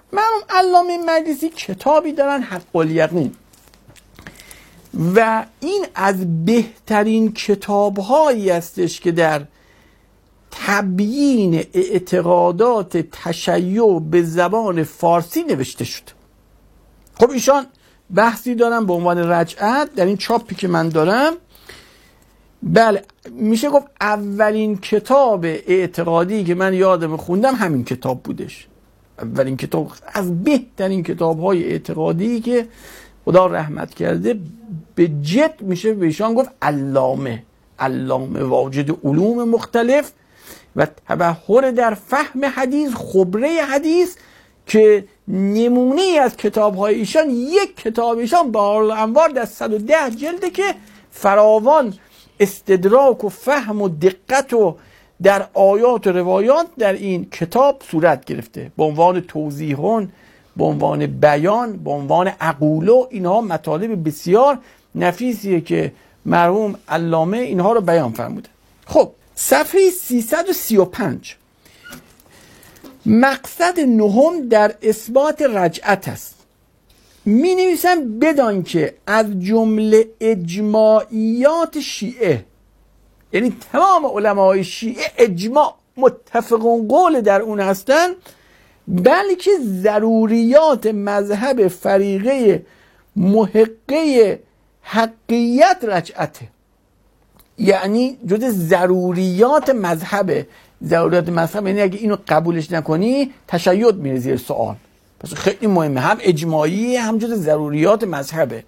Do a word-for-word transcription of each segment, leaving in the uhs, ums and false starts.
مرحوم علامه مجلسی کتابی دارن حق الیقین و این از بهترین کتاب‌هایی هستش که در تبیین اعتقادات تشیع به زبان فارسی نوشته شد. خب ایشان بحثی دارن به عنوان رجعت در این چاپی که من دارم. بله میشه گفت اولین کتاب اعتقادی که من یادم خوندم همین کتاب بودش. اولین کتاب از بهترین کتاب‌های اعتقادی که خدا رحمت کرده به جد میشه به ایشان گفت علامه علامه واجد علوم مختلف و تبحر در فهم حدیث، خبره حدیث، که نمونه ای از کتاب‌های ایشان یک کتاب ایشان بهارالانوار در صد و ده جلده که فراوان استدراک و فهم و دقت و در آیات و روایات در این کتاب صورت گرفته به عنوان توضیحون، به عنوان بیان، به عنوان عقولو. اینها مطالب بسیار نفیسیه که مرحوم علامه اینها رو بیان فرموده. خب صفحه سیصد و سی و پنج مقصد نهم در اثبات رجعت است. می نویسم بدان که از جمله اجماعیات شیعه، یعنی تمام علمای شیعه اجماع متفقون قول در اون هستن، بلکه ضروریات مذهب فریقه محقه حقیت رجعته. یعنی جز ضروریات مذهبه. ضروریات مذهب یعنی اگه اینو قبولش نکنی تشیع میره زیر سوال. پس خیلی مهمه، هم اجماعی هم جز ضروریات مذهبه.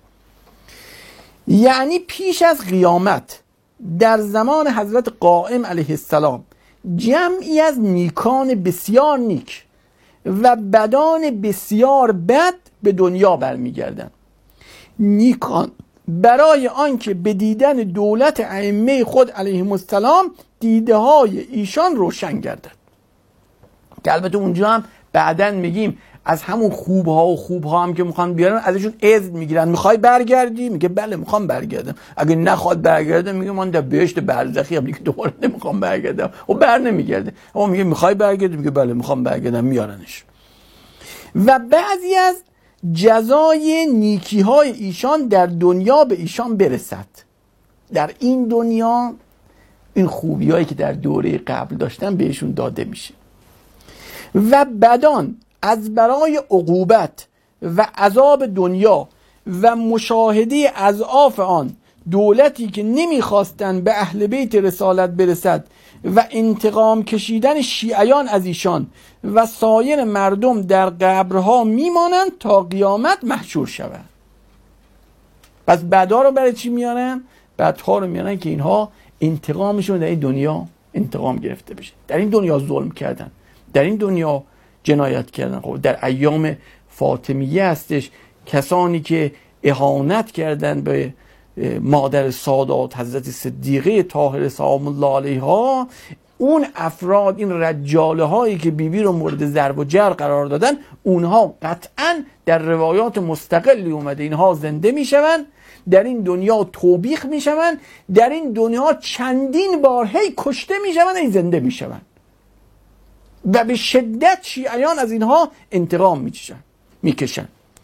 یعنی پیش از قیامت در زمان حضرت قائم علیه السلام جمعی از نیکان بسیار نیک و بدان بسیار بد به دنیا برمیگردند. نیکان برای آنکه به دیدن دولت ائمه خود علیهم السلام دیده های ایشان روشن گردد. که البته اونجا هم بعدن میگیم از همون خوبها و خوبها هم که میخوان بیارن ازشون اذن میگیرن. میخوای برگردی؟ میگه بله میخوام برگردم. اگه نخواد برگرده میگه من در بهشت برزخی هم دیگه دوباره نمیخوام برگردم و بر نمیگرده. اما میگه میخوای برگردی؟ میگه بله میخوام برگردم، میارنش. و بعضی از جزای نیکی های ایشان در دنیا به ایشان برسد. در این دنیا این خوبی هایی که در دوره قبل داشتن بهشون داده میشه. و بدان از برای عقوبت و عذاب دنیا و مشاهده اضعاف آن دولتی که نمیخواستن به اهل بیت رسالت برسد و انتقام کشیدن شیعیان از ایشان و سایر مردم در قبرها میمانند تا قیامت محشور شود. پس بعدا رو برای چی میارن؟ بعدها رو میارن که اینها انتقامشون در این دنیا انتقام گرفته بشه. در این دنیا ظلم کردن، در این دنیا جنایت کردن. خب در ایام فاطمیه هستش کسانی که اهانت کردن به مادر سادات حضرت صدیقه طاهره سلام الله علیها، اون افراد، این رجاله هایی که بیبی رو مورد ضرب و جرح قرار دادن، اونها قطعا در روایات مستقلی اومده اینها زنده میشوند، در این دنیا توبیخ میشوند، در این دنیا چندین بار هی کشته میشوند، هی زنده میشوند و به شدت شیعیان از اینها انتقام میکشن میکشن.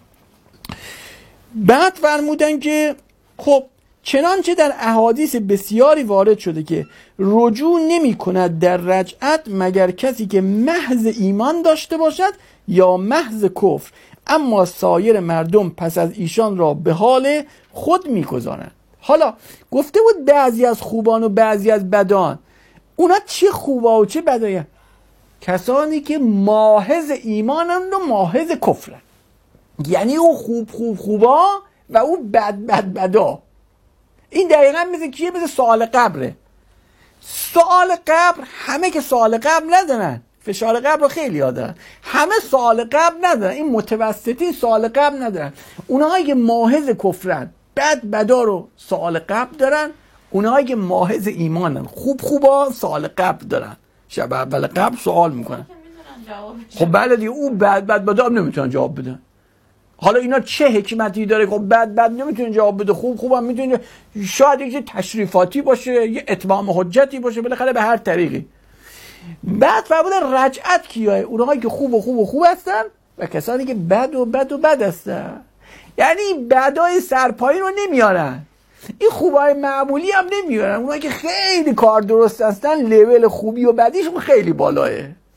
بعد فرمودن که خب چنانچه در احادیث بسیاری وارد شده که رجوع نمی کند در رجعت مگر کسی که محض ایمان داشته باشد یا محض کفر، اما سایر مردم پس از ایشان را به حال خود میگذارند. حالا گفته بود بعضی از خوبان و بعضی از بدان، اونا چه خوبا و چه بدایی؟ کسانی که محض ایمانند و محض کفرند. یعنی او خوب خوب خوبا و او بد بد بدا. این دقیقا مثل کیه؟ مثل سوال قبره. سوال قبر همه که سوال قبر ندارن، فشار قبر رو خیلی ها دارن، همه سوال قبر ندارن، این متوسطین سوال قبر ندارن. اونهایی که محض کفرن بد بدا رو سوال قبر دارن، اونهایی که محض ایمانن خوب خوبا سوال قبر دارن، شب اول قبر سوال میکنن. خب بله دیگه، او بد بد بدا هم نمیتونن جواب بدن. حالا اینا چه حکمتی داره؟ خب بد بد نمیتونه جواب بده، خوب خوب هم میتونه، شاید یک تشریفاتی باشه، یه اتمام حجتی باشه، بالاخره به هر طریقی. بعد فرمودن رجعت کیه؟ اونهایی که خوب و خوب و خوب هستن و کسانی که بد و بد و بد هستن. یعنی بدای سرپایی رو نمیارن، این خوبای معمولی هم نمیارن. اونایی که خیلی کار درست هستن لول خوبی و بدیشون خیلی بالاه.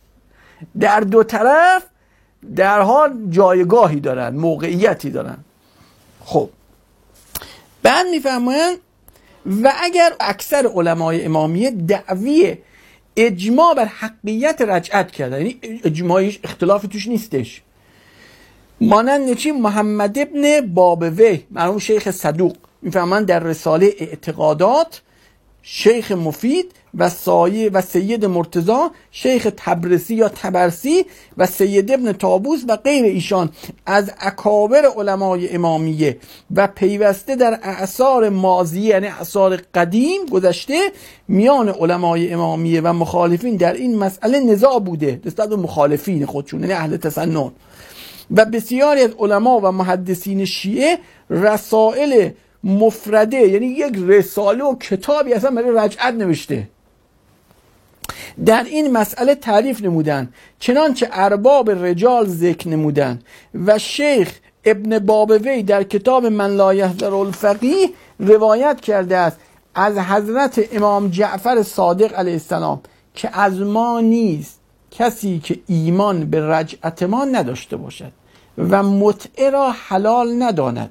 در دو طرف در حال جایگاهی دارن، موقعیتی دارن. خب بعد میفرمایند و اگر اکثر علمای امامیه دعوی اجماع بر حقیقت رجعت کردن، یعنی اجماعیش اختلافی توش نیستش، مانند چی؟ محمد ابن بابوی مرحوم شیخ صدوق میفهمن در رساله اعتقادات، شیخ مفید و سایه و سید مرتضی، شیخ تبرسی یا تبرسی و سید ابن طاووس و غیر ایشان از اکابر علمای امامیه و پیوسته در اعصار ماضیه یعنی اعصار قدیم گذشته میان علمای امامیه و مخالفین در این مسئله نزاع بوده، نسبت به مخالفین خودشون یعنی اهل تسنن. و بسیاری از علما و محدثین شیعه رسائل مفرده یعنی یک رساله و کتابی اصلا برای رجعت نوشته در این مسئله تعریف نمودن، چنانچه ارباب رجال ذکر نمودن. و شیخ ابن بابوی در کتاب من لا یحذر الفقیه روایت کرده است از حضرت امام جعفر صادق علیه السلام که از ما نیست کسی که ایمان به رجعت ما نداشته باشد و متعه را حلال نداند.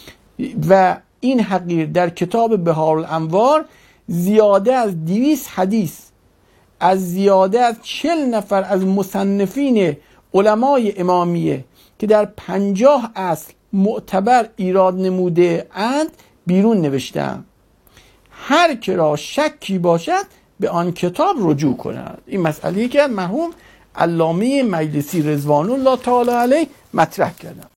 و این حقیر در کتاب بهارالانوار زیاده از دویست حدیث از زیاده از چل نفر از مصنفین علمای امامیه که در پنجاه اصل معتبر ایراد نموده اند بیرون نوشتم. هر که را شکی باشد به آن کتاب رجوع کند. این مسئله که مرحوم علامه مجلسی رضوان الله تعالی علیه مطرح کردن.